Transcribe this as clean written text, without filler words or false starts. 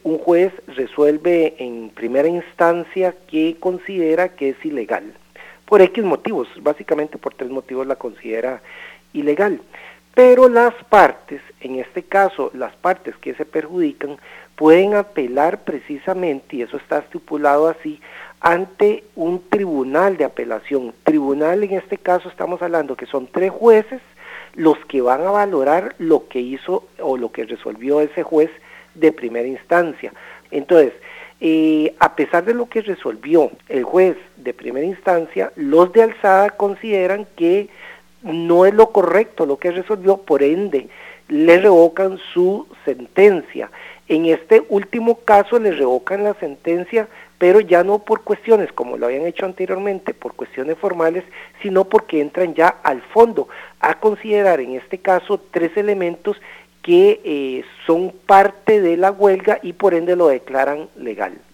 un juez resuelve en primera instancia que considera que es ilegal, por X motivos, básicamente por 3 motivos la considera ilegal. Pero las partes, en este caso las partes que se perjudican, pueden apelar precisamente, y eso está estipulado así, ante un tribunal de apelación. Tribunal, en este caso estamos hablando que son 3 jueces los que van a valorar lo que hizo o lo que resolvió ese juez de primera instancia. Entonces, a pesar de lo que resolvió el juez de primera instancia, los de alzada consideran que no es lo correcto lo que resolvió, por ende le revocan su sentencia. En este último caso le revocan la sentencia, pero ya no por cuestiones como lo habían hecho anteriormente, por cuestiones formales, sino porque entran ya al fondo a considerar en este caso 3 elementos que son parte de la huelga y por ende lo declaran legal.